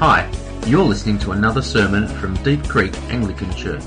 Hi, you're listening to another sermon from Deep Creek Anglican Church.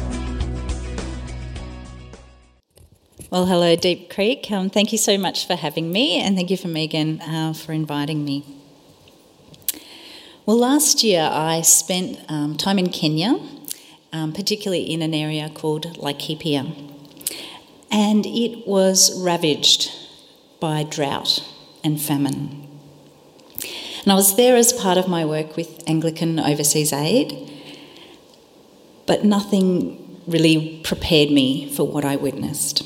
Well, hello Deep Creek. Thank you so much for having me, and thank you for Megan for inviting me. Well, last year I spent time in Kenya, particularly in an area called Laikipia, and it was ravaged by drought and famine. And I was there as part of my work with Anglican Overseas Aid, but nothing really prepared me for what I witnessed.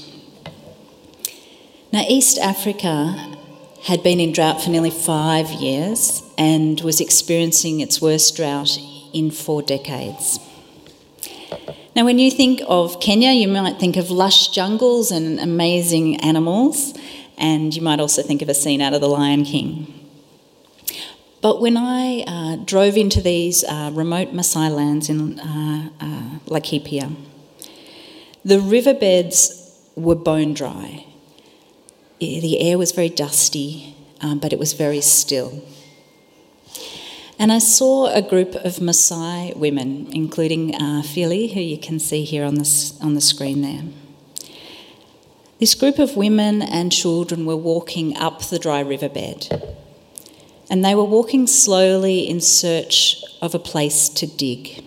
Now, East Africa had been in drought for nearly 5 years and was experiencing its worst drought in 4 decades. Now, when you think of Kenya, you might think of lush jungles and amazing animals, and you might also think of a scene out of The Lion King. But when I drove into these remote Maasai lands in Laikipia, the riverbeds were bone dry. The air was very dusty, but it was very still. And I saw a group of Maasai women, including Philly, who you can see here on the screen there. This group of women and children were walking up the dry riverbed. And they were walking slowly in search of a place to dig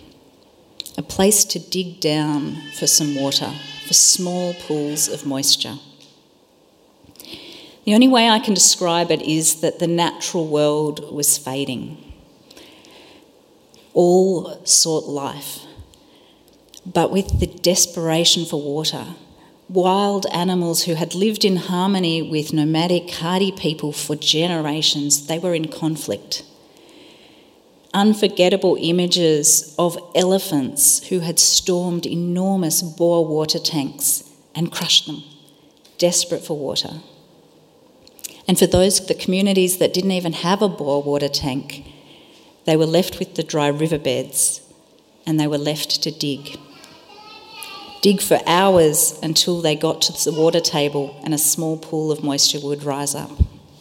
down for some water, for small pools of moisture. The only way I can describe it is that the natural world was fading. All sought life, but with the desperation for water, wild animals who had lived in harmony with nomadic, hardy people for generations, they were in conflict. Unforgettable images of elephants who had stormed enormous bore water tanks and crushed them, desperate for water. And for the communities that didn't even have a bore water tank, they were left with the dry riverbeds and they were left to dig for hours until they got to the water table and a small pool of moisture would rise up.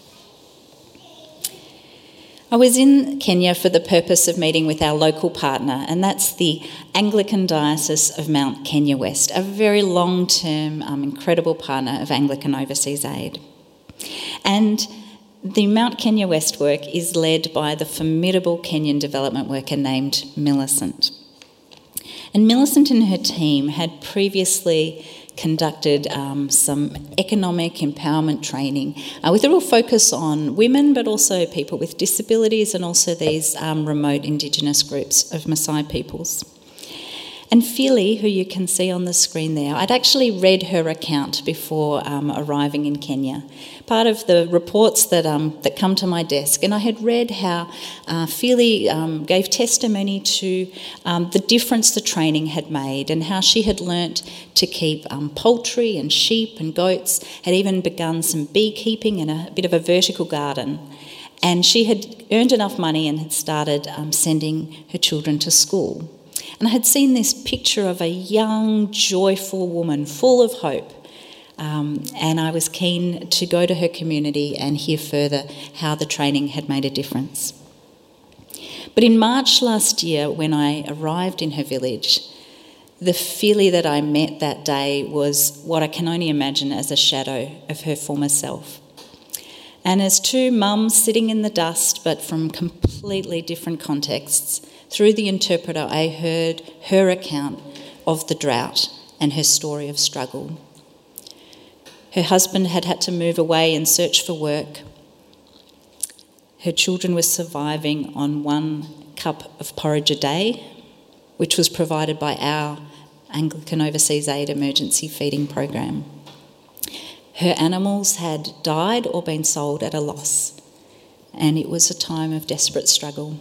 I was in Kenya for the purpose of meeting with our local partner, and that's the Anglican Diocese of Mount Kenya West, a very long-term, incredible partner of Anglican Overseas Aid. And the Mount Kenya West work is led by the formidable Kenyan development worker named Millicent. And Millicent and her team had previously conducted some economic empowerment training with a real focus on women, but also people with disabilities and also these remote Indigenous groups of Maasai peoples. And Philly, who you can see on the screen there, I'd actually read her account before arriving in Kenya, part of the reports that come to my desk. And I had read how Philly gave testimony to the difference the training had made and how she had learnt to keep poultry and sheep and goats, had even begun some beekeeping and a bit of a vertical garden. And she had earned enough money and had started sending her children to school. And I had seen this picture of a young, joyful woman full of hope. And I was keen to go to her community and hear further how the training had made a difference. But in March last year, when I arrived in her village, the Philly that I met that day was what I can only imagine as a shadow of her former self. And as two mums sitting in the dust, but from completely different contexts, through the interpreter, I heard her account of the drought and her story of struggle. Her husband had had to move away and search for work. Her children were surviving on 1 cup of porridge a day, which was provided by our Anglican Overseas Aid emergency feeding program. Her animals had died or been sold at a loss, and it was a time of desperate struggle.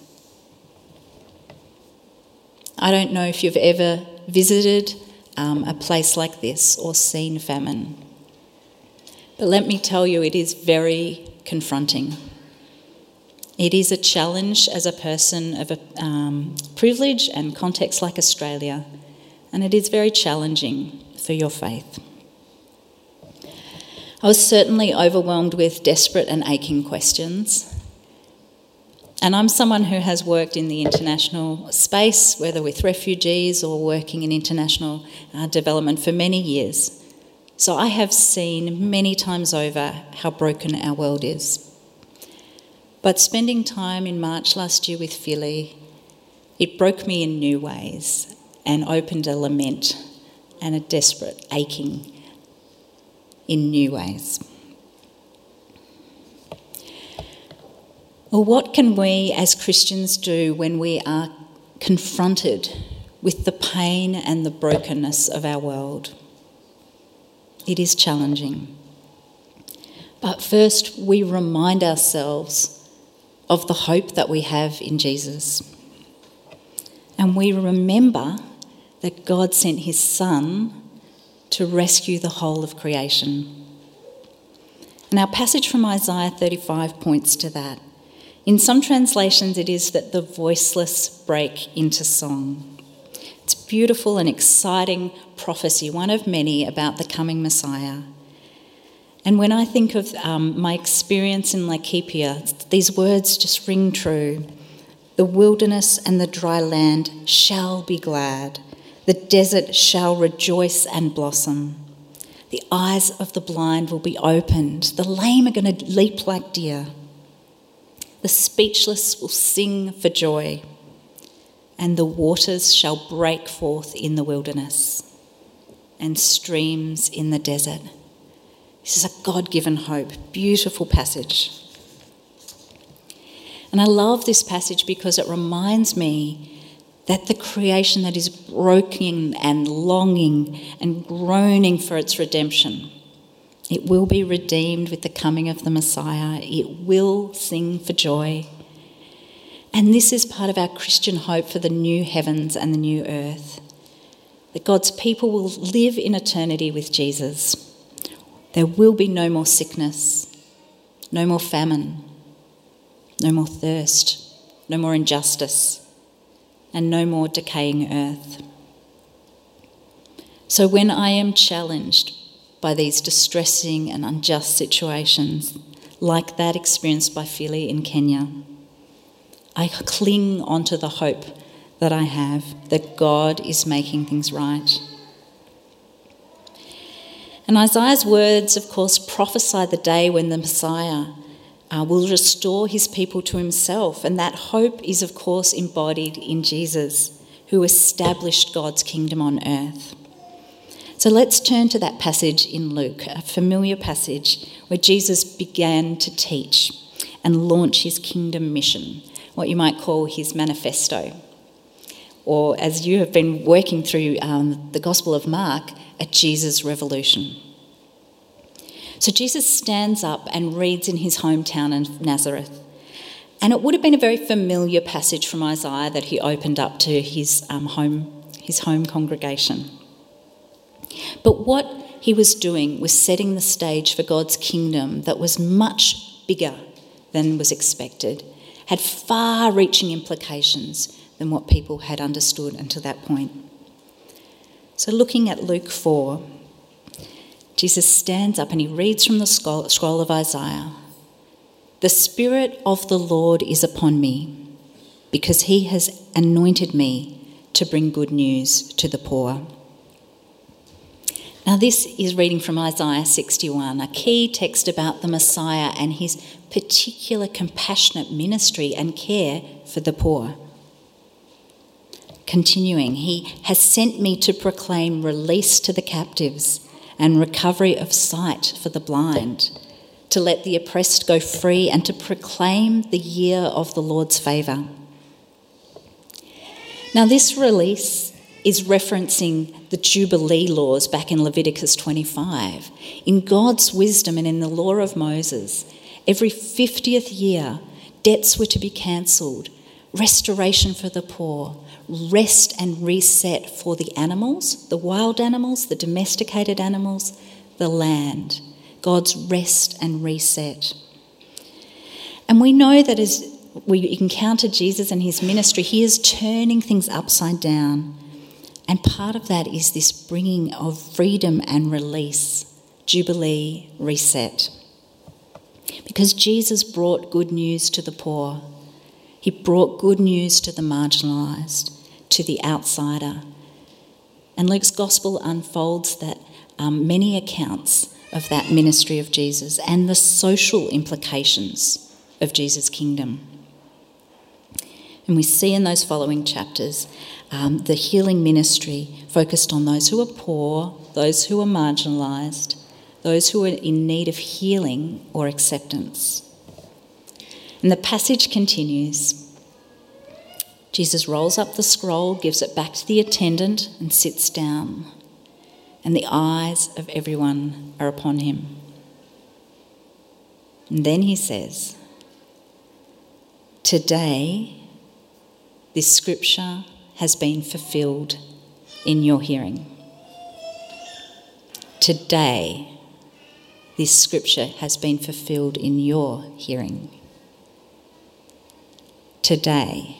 I don't know if you've ever visited a place like this or seen famine, but let me tell you, it is very confronting. It is a challenge as a person of a privilege and context like Australia, and it is very challenging for your faith. I was certainly overwhelmed with desperate and aching questions. And I'm someone who has worked in the international space, whether with refugees or working in international development for many years. So I have seen many times over how broken our world is. But spending time in March last year with Philly, it broke me in new ways and opened a lament and a desperate aching in new ways. Well, what can we as Christians do when we are confronted with the pain and the brokenness of our world? It is challenging. But first, we remind ourselves of the hope that we have in Jesus. And we remember that God sent his Son to rescue the whole of creation. And our passage from Isaiah 35 points to that. In some translations, it is that the voiceless break into song. It's a beautiful and exciting prophecy, one of many, about the coming Messiah. And when I think of my experience in Laikipia, these words just ring true. The wilderness and the dry land shall be glad. The desert shall rejoice and blossom. The eyes of the blind will be opened. The lame are going to leap like deer. The speechless will sing for joy, and the waters shall break forth in the wilderness and streams in the desert. This is a God-given hope. Beautiful passage. And I love this passage because it reminds me that the creation that is broken and longing and groaning for its redemption, it will be redeemed with the coming of the Messiah. It will sing for joy. And this is part of our Christian hope for the new heavens and the new earth, that God's people will live in eternity with Jesus. There will be no more sickness, no more famine, no more thirst, no more injustice, and no more decaying earth. So when I am challenged by these distressing and unjust situations, like that experienced by Philly in Kenya, I cling onto the hope that I have that God is making things right. And Isaiah's words, of course, prophesy the day when the Messiah will restore his people to himself. And that hope is, of course, embodied in Jesus, who established God's kingdom on earth. So let's turn to that passage in Luke, a familiar passage where Jesus began to teach and launch his kingdom mission, what you might call his manifesto. Or, as you have been working through the Gospel of Mark, a Jesus revolution. So Jesus stands up and reads in his hometown of Nazareth. And it would have been a very familiar passage from Isaiah that he opened up to his home congregation. But what he was doing was setting the stage for God's kingdom that was much bigger than was expected, had far-reaching implications than what people had understood until that point. So looking at Luke 4, Jesus stands up and he reads from the scroll of Isaiah. The Spirit of the Lord is upon me, because he has anointed me to bring good news to the poor. Now this is reading from Isaiah 61, a key text about the Messiah and his particular compassionate ministry and care for the poor. Continuing, he has sent me to proclaim release to the captives and recovery of sight for the blind, to let the oppressed go free and to proclaim the year of the Lord's favour. Now this release is referencing the Jubilee laws back in Leviticus 25. In God's wisdom and in the law of Moses, every 50th year, debts were to be cancelled, restoration for the poor, rest and reset for the animals, the wild animals, the domesticated animals, the land. God's rest and reset. And we know that as we encounter Jesus and his ministry, he is turning things upside down. And part of that is this bringing of freedom and release, Jubilee, reset. Because Jesus brought good news to the poor. He brought good news to the marginalised, to the outsider. And Luke's gospel unfolds that many accounts of that ministry of Jesus and the social implications of Jesus' kingdom. And we see in those following chapters the healing ministry focused on those who are poor, those who are marginalised, those who are in need of healing or acceptance. And the passage continues. Jesus rolls up the scroll, gives it back to the attendant and sits down. And the eyes of everyone are upon him. And then he says, "Today, this scripture has been fulfilled in your hearing." Today, this scripture has been fulfilled in your hearing. Today.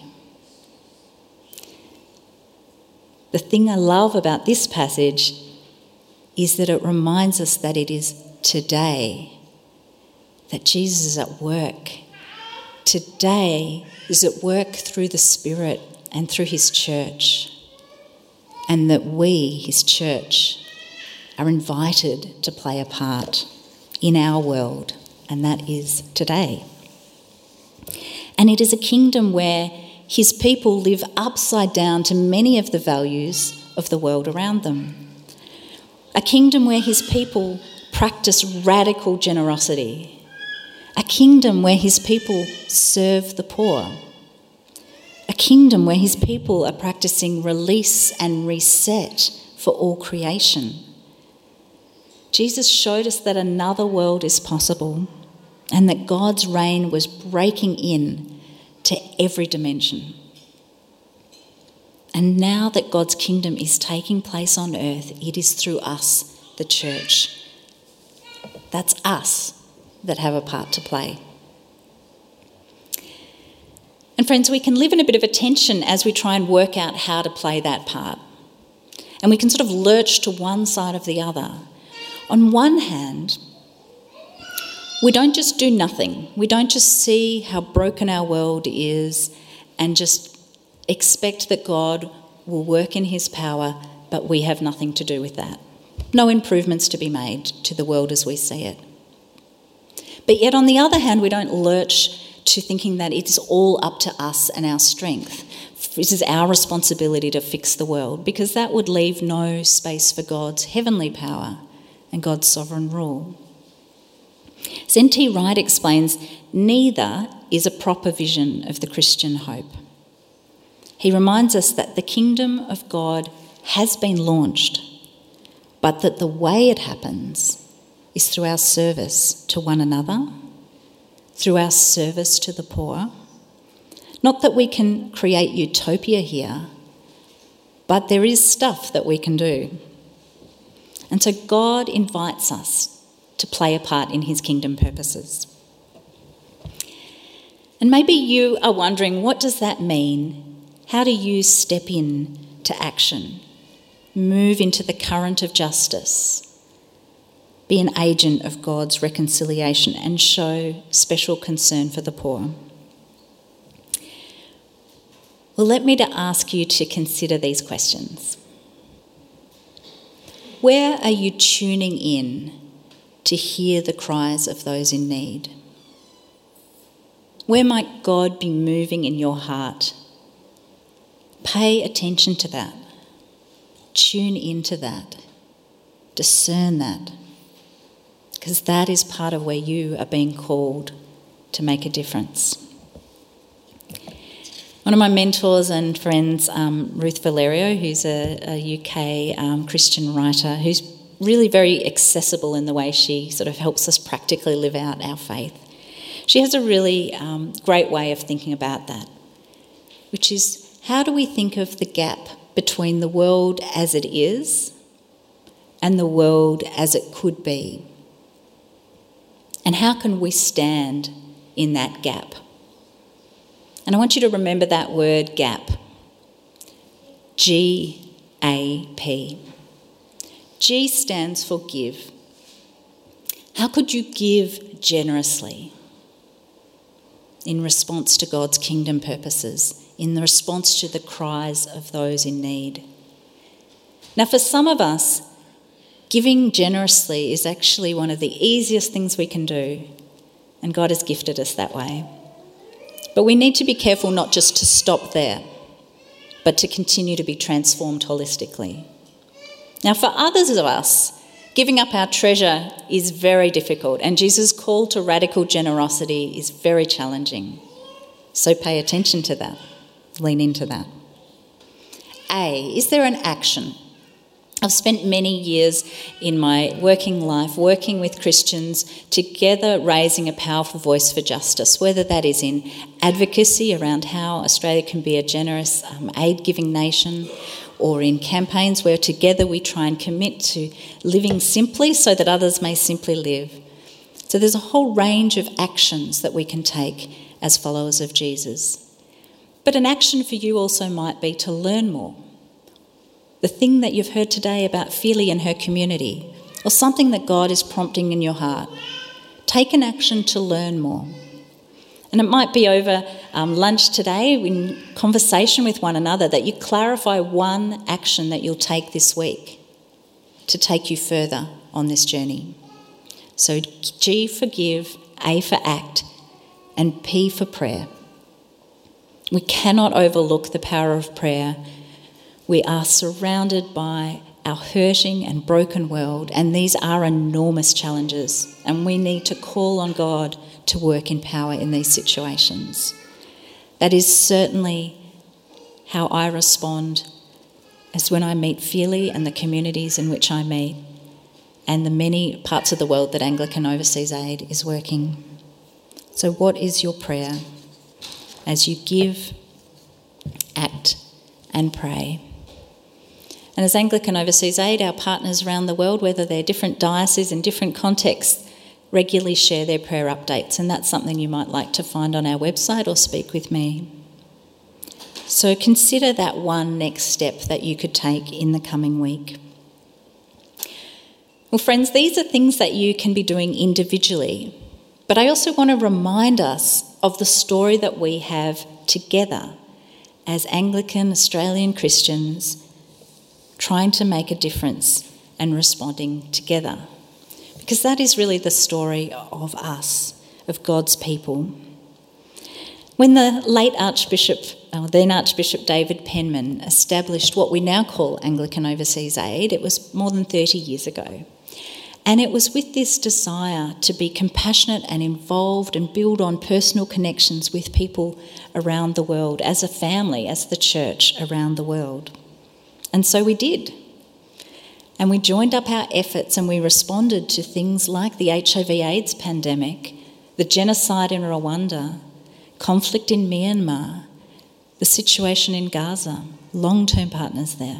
The thing I love about this passage is that it reminds us that it is today that Jesus is at work. Today is at work through the Spirit and through his church, and that we, his church, are invited to play a part in our world, and that is today. And it is a kingdom where his people live upside down to many of the values of the world around them. A kingdom where his people practice radical generosity. A kingdom where his people serve the poor. A kingdom where his people are practicing release and reset for all creation. Jesus showed us that another world is possible and that God's reign was breaking in to every dimension. And now that God's kingdom is taking place on earth, it is through us, the church. That's us that have a part to play. And friends, we can live in a bit of a tension as we try and work out how to play that part. And we can sort of lurch to one side of the other. On one hand, we don't just do nothing. We don't just see how broken our world is and just expect that God will work in his power, but we have nothing to do with that. No improvements to be made to the world as we see it. But yet on the other hand, we don't lurch to thinking that it is all up to us and our strength. It is our responsibility to fix the world, because that would leave no space for God's heavenly power and God's sovereign rule. As N.T. Wright explains, neither is a proper vision of the Christian hope. He reminds us that the kingdom of God has been launched, but that the way it happens is through our service to one another, through our service to the poor. Not that we can create utopia here, but there is stuff that we can do. And so God invites us to play a part in his kingdom purposes. And maybe you are wondering, what does that mean? How do you step in to action? Move into the current of justice? Be an agent of God's reconciliation and show special concern for the poor? Well, let me ask you to consider these questions. Where are you tuning in to hear the cries of those in need? Where might God be moving in your heart? Pay attention to that. Tune into that. Discern that. Because that is part of where you are being called to make a difference. One of my mentors and friends, Ruth Valerio, who's a UK Christian writer, who's really very accessible in the way she sort of helps us practically live out our faith. She has a really great way of thinking about that, which is, how do we think of the gap between the world as it is and the world as it could be? And how can we stand in that gap? And I want you to remember that word gap. G-A-P. G stands for give. How could you give generously? in response to God's kingdom purposes, in the response to the cries of those in need. Now, for some of us, giving generously is actually one of the easiest things we can do, and God has gifted us that way. But we need to be careful not just to stop there, but to continue to be transformed holistically. Now, for others of us, giving up our treasure is very difficult, and Jesus' call to radical generosity is very challenging. So pay attention to that. Lean into that. A, is there an action? I've spent many years in my working life working with Christians together raising a powerful voice for justice, whether that is in advocacy around how Australia can be a generous aid-giving nation, or in campaigns where together we try and commit to living simply so that others may simply live. So there's a whole range of actions that we can take as followers of Jesus. But an action for you also might be to learn more. The thing that you've heard today about Philly and her community, or something that God is prompting in your heart. Take an action to learn more. And it might be over lunch today in conversation with one another that you clarify one action that you'll take this week to take you further on this journey. So G for give, A for act, and P for prayer. We cannot overlook the power of prayer. We are surrounded by our hurting and broken world, and these are enormous challenges, and we need to call on God to work in power in these situations. That is certainly how I respond as when I meet Philly and the communities in which I meet, and the many parts of the world that Anglican Overseas Aid is working. So what is your prayer as you give, act and pray? And as Anglican Overseas Aid, our partners around the world, whether they're different dioceses in different contexts, regularly share their prayer updates, and that's something you might like to find on our website or speak with me. So consider that one next step that you could take in the coming week. Well, friends, these are things that you can be doing individually, but I also want to remind us of the story that we have together as Anglican Australian Christians trying to make a difference and responding together. Because that is really the story of us, of God's people. When the then Archbishop David Penman established what we now call Anglican Overseas Aid, it was more than 30 years ago. And it was with this desire to be compassionate and involved and build on personal connections with people around the world, as a family, as the church around the world. And so we did. And we joined up our efforts and we responded to things like the HIV/AIDS pandemic, the genocide in Rwanda, conflict in Myanmar, the situation in Gaza, long-term partners there,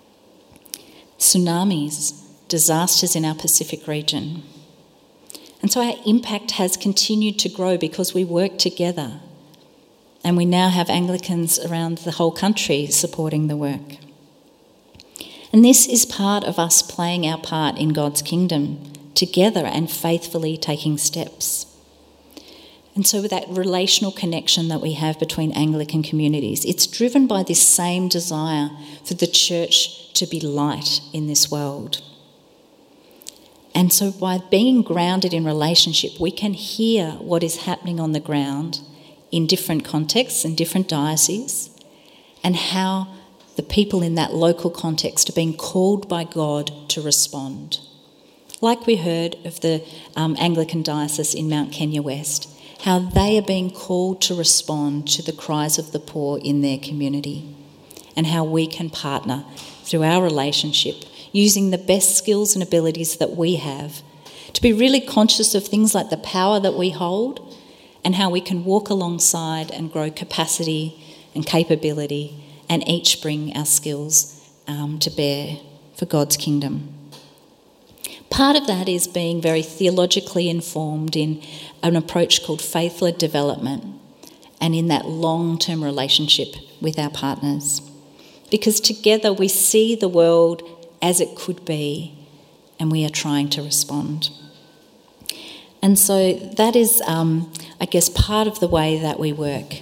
tsunamis, disasters in our Pacific region. And so our impact has continued to grow because we work together. And we now have Anglicans around the whole country supporting the work. And this is part of us playing our part in God's kingdom together and faithfully taking steps. And so with that relational connection that we have between Anglican communities, it's driven by this same desire for the church to be light in this world. And so by being grounded in relationship, we can hear what is happening on the ground in different contexts and different dioceses, and how the people in that local context are being called by God to respond. Like we heard of the Anglican Diocese in Mount Kenya West, how they are being called to respond to the cries of the poor in their community, and how we can partner through our relationship, using the best skills and abilities that we have, to be really conscious of things like the power that we hold and how we can walk alongside and grow capacity and capability and each bring our skills to bear for God's kingdom. Part of that is being very theologically informed in an approach called faith-led development and in that long-term relationship with our partners. Because together we see the world as it could be and we are trying to respond. And so that is, I guess, part of the way that we work.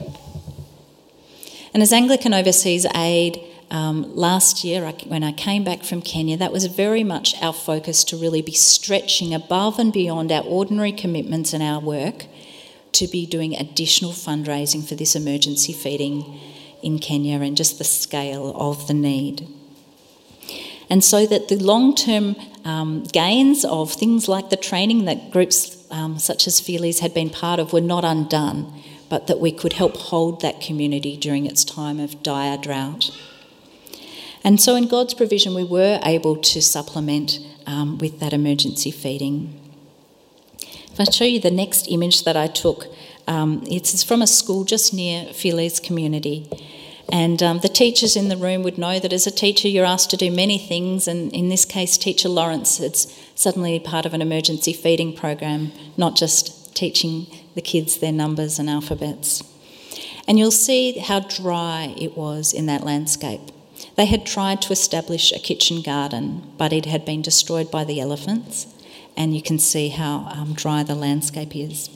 And as Anglican Overseas Aid, last year when I came back from Kenya, that was very much our focus, to really be stretching above and beyond our ordinary commitments and our work to be doing additional fundraising for this emergency feeding in Kenya and just the scale of the need. And so that the long-term gains of things like the training that groups such as Feelies had been part of were not undone, but that we could help hold that community during its time of dire drought. And so in God's provision, we were able to supplement with that emergency feeding. If I show you the next image that I took, it's from a school just near Feelies community. And the teachers in the room would know that as a teacher you're asked to do many things, and in this case Teacher Lawrence, it's suddenly part of an emergency feeding program, not just teaching the kids their numbers and alphabets. And you'll see how dry it was in that landscape. They had tried to establish a kitchen garden, but it had been destroyed by the elephants, and you can see how dry the landscape is.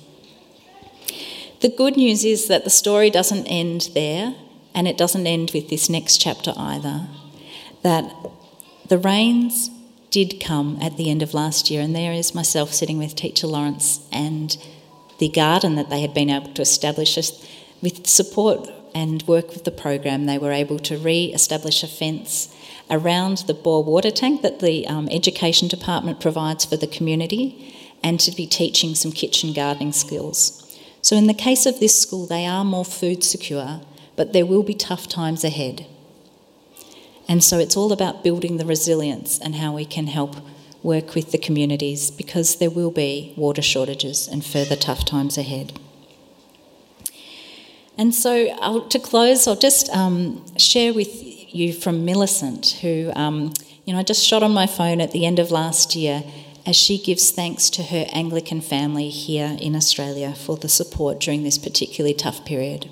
The good news is that the story doesn't end there, and it doesn't end with this next chapter either. That the rains did come at the end of last year, and there is myself sitting with Teacher Lawrence, and the garden that they had been able to establish with support and work with the program, they were able to re-establish a fence around the bore water tank that the Education Department provides for the community, and to be teaching some kitchen gardening skills. So in the case of this school, they are more food secure, but there will be tough times ahead. And so it's all about building the resilience and how we can help work with the communities, because there will be water shortages and further tough times ahead. And so to close, I'll just share with you from Millicent, who I just shot on my phone at the end of last year as she gives thanks to her Anglican family here in Australia for the support during this particularly tough period.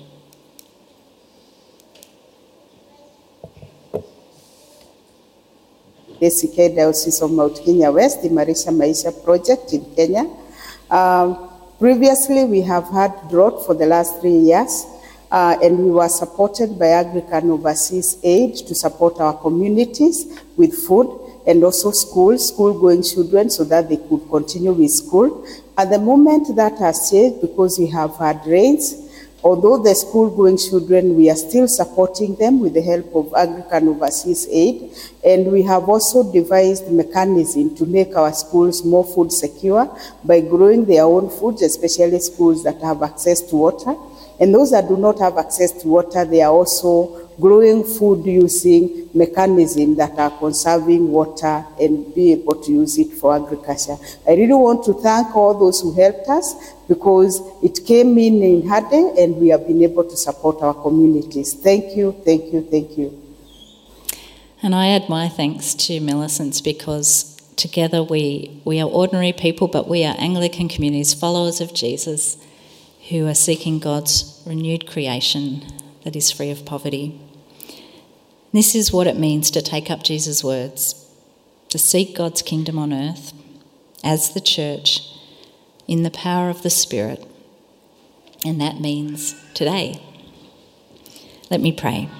ACK Diocese of Mount Kenya West, the Imarisha Maisha project in Kenya. Previously, we have had drought for the last 3 years, and we were supported by Anglican Overseas Aid to support our communities with food, and also school-going children, so that they could continue with school. At the moment, that has changed because we have had rains. Although the school-going children, we are still supporting them with the help of Anglican Overseas Aid, and we have also devised mechanism to make our schools more food secure by growing their own foods, especially schools that have access to water. And those that do not have access to water, they are also growing food using mechanisms that are conserving water and be able to use it for agriculture. I really want to thank all those who helped us, because it came in harder, and we have been able to support our communities. Thank you, thank you, thank you. And I add my thanks to Millicent's, because together we are ordinary people, but we are Anglican communities, followers of Jesus, who are seeking God's renewed creation that is free of poverty. This is what it means to take up Jesus' words, to seek God's kingdom on earth as the church in the power of the Spirit. And that means today. Let me pray.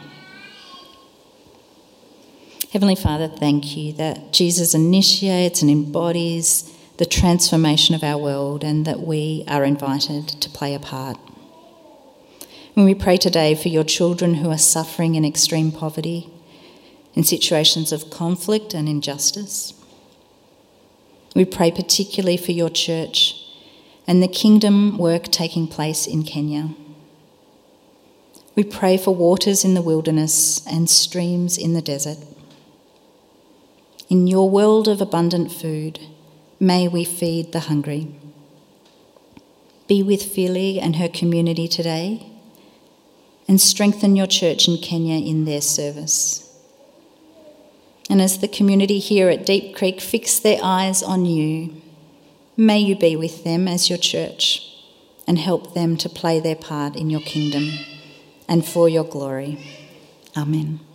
Heavenly Father, thank you that Jesus initiates and embodies the transformation of our world, and that we are invited to play a part. And we pray today for your children who are suffering in extreme poverty, in situations of conflict and injustice. We pray particularly for your church and the kingdom work taking place in Kenya. We pray for waters in the wilderness and streams in the desert. In your world of abundant food, may we feed the hungry. Be with Feely and her community today, and strengthen your church in Kenya in their service. And as the community here at Deep Creek fix their eyes on you, may you be with them as your church and help them to play their part in your kingdom and for your glory. Amen.